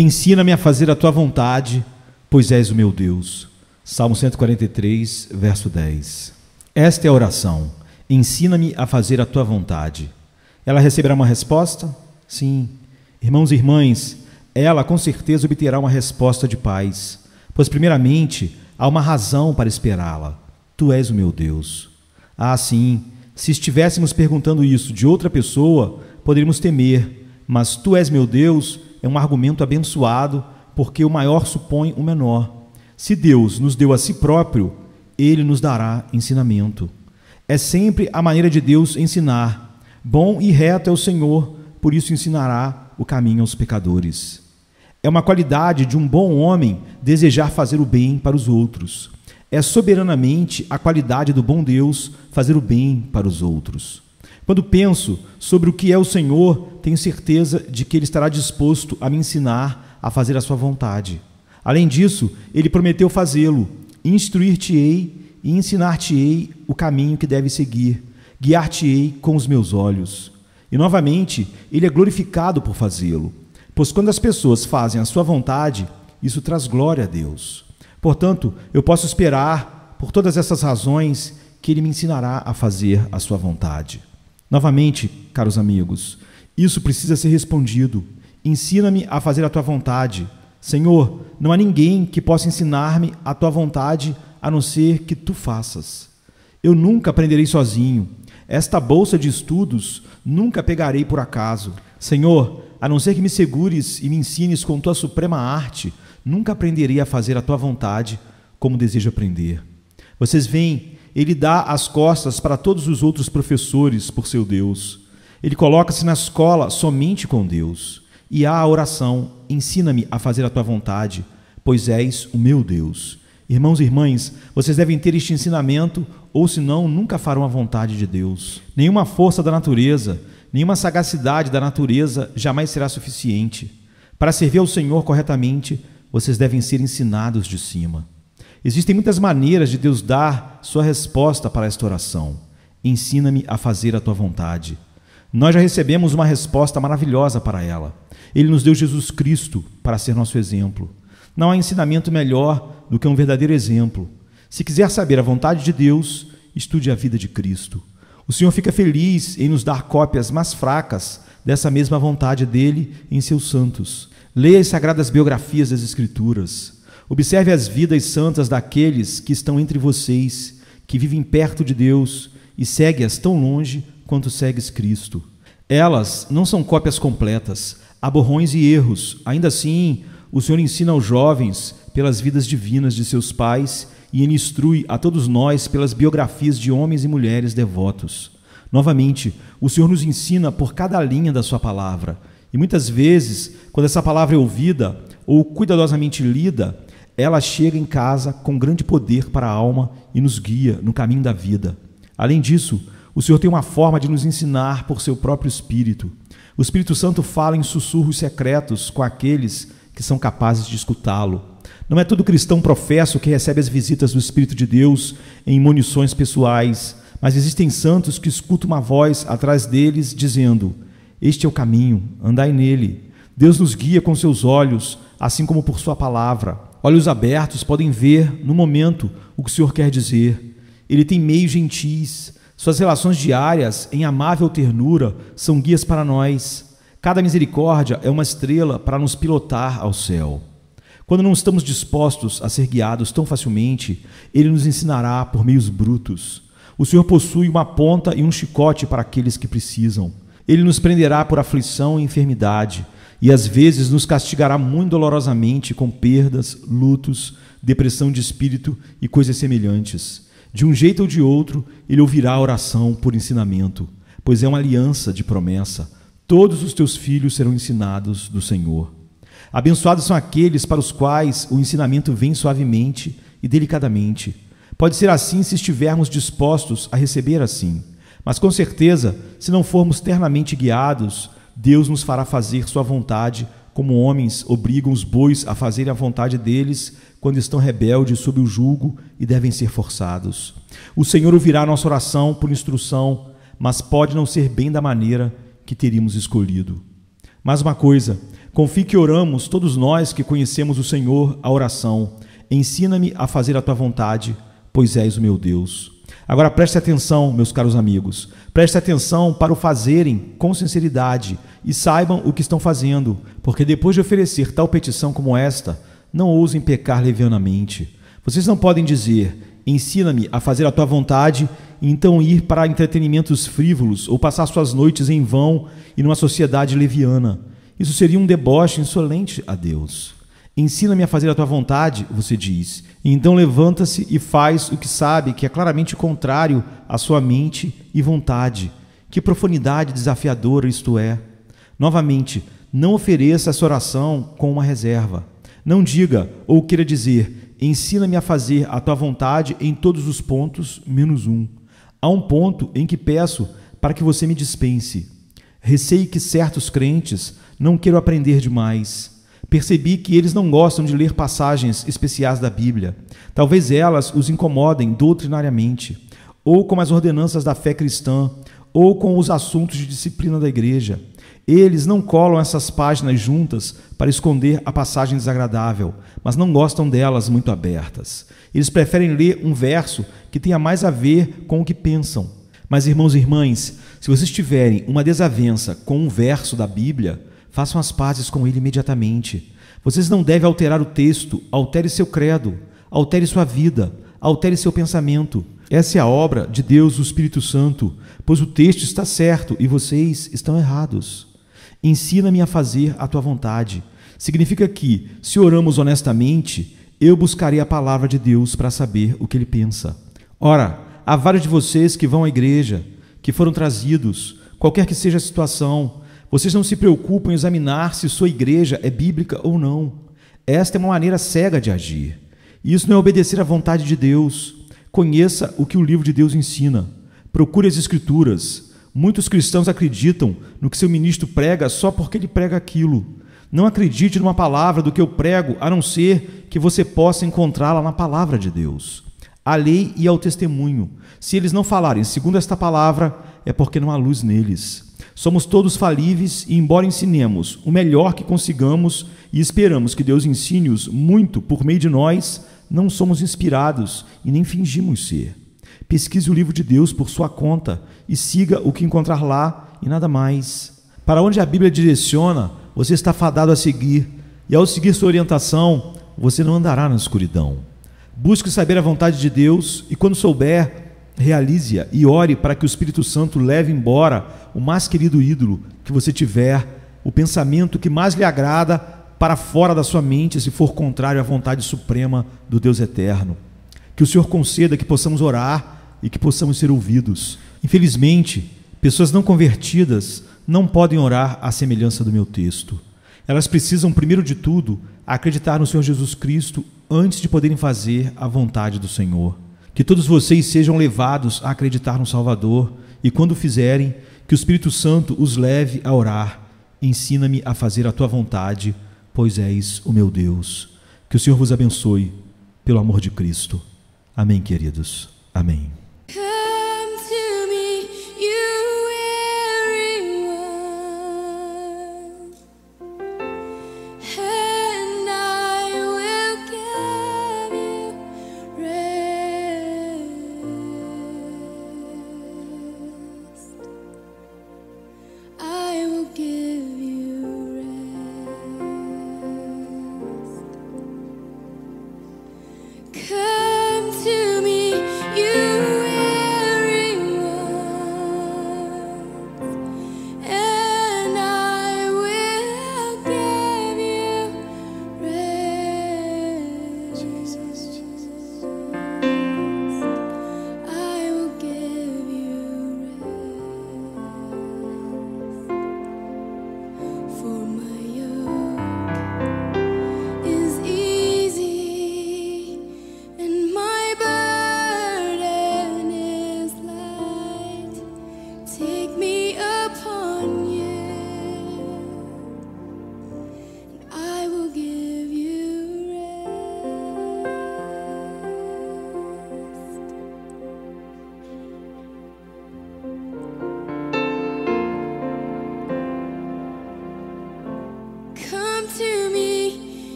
Ensina-me a fazer a tua vontade, pois és o meu Deus. Salmo 143, verso 10. Esta é a oração. Ensina-me a fazer a tua vontade. Ela receberá uma resposta? Sim. Irmãos e irmãs, ela com certeza obterá uma resposta de paz, pois primeiramente há uma razão para esperá-la. Tu és o meu Deus. Ah, sim, se estivéssemos perguntando isso de outra pessoa, poderíamos temer, mas tu és meu Deus é um argumento abençoado, porque o maior supõe o menor. Se Deus nos deu a si próprio, Ele nos dará ensinamento. É sempre a maneira de Deus ensinar. Bom e reto é o Senhor, por isso ensinará o caminho aos pecadores. É uma qualidade de um bom homem desejar fazer o bem para os outros. É soberanamente a qualidade do bom Deus fazer o bem para os outros. Quando penso sobre o que é o Senhor, tenho certeza de que Ele estará disposto a me ensinar a fazer a sua vontade. Além disso, Ele prometeu fazê-lo. Instruir-te-ei e ensinar-te-ei o caminho que deve seguir. Guiar-te-ei com os meus olhos. E novamente, Ele é glorificado por fazê-lo. Pois quando as pessoas fazem a sua vontade, isso traz glória a Deus. Portanto, eu posso esperar, por todas essas razões, que Ele me ensinará a fazer a sua vontade. Novamente, caros amigos, isso precisa ser respondido. Ensina-me a fazer a tua vontade. Senhor, não há ninguém que possa ensinar-me a tua vontade a não ser que tu faças. Eu nunca aprenderei sozinho. Esta bolsa de estudos nunca pegarei por acaso. Senhor, a não ser que me segures e me ensines com tua suprema arte, nunca aprenderei a fazer a tua vontade como desejo aprender. Vocês veem, Ele dá as costas para todos os outros professores por seu Deus. Ele coloca-se na escola somente com Deus. E há a oração, ensina-me a fazer a tua vontade, pois és o meu Deus. Irmãos e irmãs, vocês devem ter este ensinamento, ou senão nunca farão a vontade de Deus. Nenhuma força da natureza, nenhuma sagacidade da natureza jamais será suficiente. Para servir ao Senhor corretamente, vocês devem ser ensinados de cima. Existem muitas maneiras de Deus dar sua resposta para esta oração. Ensina-me a fazer a tua vontade. Nós já recebemos uma resposta maravilhosa para ela. Ele nos deu Jesus Cristo para ser nosso exemplo. Não há ensinamento melhor do que um verdadeiro exemplo. Se quiser saber a vontade de Deus, estude a vida de Cristo. O Senhor fica feliz em nos dar cópias mais fracas dessa mesma vontade dele em seus santos. Leia as sagradas biografias das Escrituras. Observe as vidas santas daqueles que estão entre vocês, que vivem perto de Deus e segue-as tão longe quanto segues Cristo. Elas não são cópias completas, há borrões e erros. Ainda assim, o Senhor ensina aos jovens pelas vidas divinas de seus pais e Ele instrui a todos nós pelas biografias de homens e mulheres devotos. Novamente, o Senhor nos ensina por cada linha da sua palavra. E muitas vezes, quando essa palavra é ouvida ou cuidadosamente lida, ela chega em casa com grande poder para a alma e nos guia no caminho da vida. Além disso, o Senhor tem uma forma de nos ensinar por seu próprio Espírito. O Espírito Santo fala em sussurros secretos com aqueles que são capazes de escutá-lo. Não é todo cristão professo que recebe as visitas do Espírito de Deus em munições pessoais, mas existem santos que escutam uma voz atrás deles dizendo: este é o caminho, andai nele. Deus nos guia com seus olhos, assim como por sua palavra. Olhos abertos podem ver, no momento, o que o Senhor quer dizer. Ele tem meios gentis. Suas relações diárias, em amável ternura, são guias para nós. Cada misericórdia é uma estrela para nos pilotar ao céu. Quando não estamos dispostos a ser guiados tão facilmente, Ele nos ensinará por meios brutos. O Senhor possui uma ponta e um chicote para aqueles que precisam. Ele nos prenderá por aflição e enfermidade, e às vezes nos castigará muito dolorosamente com perdas, lutos, depressão de espírito e coisas semelhantes. De um jeito ou de outro, Ele ouvirá a oração por ensinamento, pois é uma aliança de promessa. Todos os teus filhos serão ensinados do Senhor. Abençoados são aqueles para os quais o ensinamento vem suavemente e delicadamente. Pode ser assim se estivermos dispostos a receber assim. Mas com certeza, se não formos ternamente guiados, Deus nos fará fazer sua vontade, como homens obrigam os bois a fazerem a vontade deles quando estão rebeldes sob o jugo e devem ser forçados. O Senhor ouvirá a nossa oração por instrução, mas pode não ser bem da maneira que teríamos escolhido. Mas uma coisa, Confie que oramos, todos nós que conhecemos o Senhor, a oração. Ensina-me a fazer a tua vontade, pois és o meu Deus. Agora preste atenção, meus caros amigos. Preste atenção para o fazerem com sinceridade e saibam o que estão fazendo, porque depois de oferecer tal petição como esta, não ousem pecar levianamente. Vocês não podem dizer: ensina-me a fazer a tua vontade, e então ir para entretenimentos frívolos ou passar suas noites em vão e numa sociedade leviana. Isso seria um deboche insolente a Deus. Ensina-me a fazer a tua vontade, você diz, e então levanta-se e faz o que sabe que é claramente contrário à sua mente e vontade. Que profundidade desafiadora isto é! Novamente, não ofereça essa oração com uma reserva. Não diga ou queira dizer: ensina-me a fazer a tua vontade em todos os pontos, menos um. Há um ponto em que peço para que você me dispense. Receio que certos crentes não queiram aprender demais. Percebi que eles não gostam de ler passagens especiais da Bíblia. Talvez elas os incomodem doutrinariamente, ou com as ordenanças da fé cristã, ou com os assuntos de disciplina da igreja. Eles não colam essas páginas juntas para esconder a passagem desagradável, mas não gostam delas muito abertas. Eles preferem ler um verso que tenha mais a ver com o que pensam. Mas, irmãos e irmãs, se vocês tiverem uma desavença com um verso da Bíblia, façam as pazes com ele imediatamente. Vocês não devem alterar o texto, altere seu credo, altere sua vida, altere seu pensamento. Essa é a obra de Deus, o Espírito Santo, pois o texto está certo e vocês estão errados. Ensina-me a fazer a tua vontade. Significa que, se oramos honestamente, eu buscarei a palavra de Deus para saber o que ele pensa. Ora, há vários de vocês que vão à igreja, que foram trazidos, qualquer que seja a situação. Vocês não se preocupam em examinar se sua igreja é bíblica ou não. Esta é uma maneira cega de agir. Isso não é obedecer à vontade de Deus. Conheça o que o livro de Deus ensina. Procure as Escrituras. Muitos cristãos acreditam no que seu ministro prega só porque ele prega aquilo. Não acredite numa palavra do que eu prego, a não ser que você possa encontrá-la na palavra de Deus. A lei e ao testemunho. Se eles não falarem segundo esta palavra, é porque não há luz neles. Somos todos falíveis e, embora ensinemos o melhor que consigamos e esperamos que Deus ensine-os muito por meio de nós, não somos inspirados e nem fingimos ser. Pesquise o livro de Deus por sua conta e siga o que encontrar lá e nada mais. Para onde a Bíblia direciona, você está fadado a seguir, e ao seguir sua orientação, você não andará na escuridão. Busque saber a vontade de Deus e, quando souber, realize-a e ore para que o Espírito Santo leve embora o mais querido ídolo que você tiver, o pensamento que mais lhe agrada, para fora da sua mente, se for contrário à vontade suprema do Deus eterno. Que o Senhor conceda que possamos orar e que possamos ser ouvidos. Infelizmente, pessoas não convertidas não podem orar à semelhança do meu texto. Elas precisam, primeiro de tudo, acreditar no Senhor Jesus Cristo antes de poderem fazer a vontade do Senhor. Que todos vocês sejam levados a acreditar no Salvador e, quando o fizerem, que o Espírito Santo os leve a orar. Ensina-me a fazer a tua vontade, pois és o meu Deus. Que o Senhor vos abençoe, pelo amor de Cristo. Amém, queridos. Amém.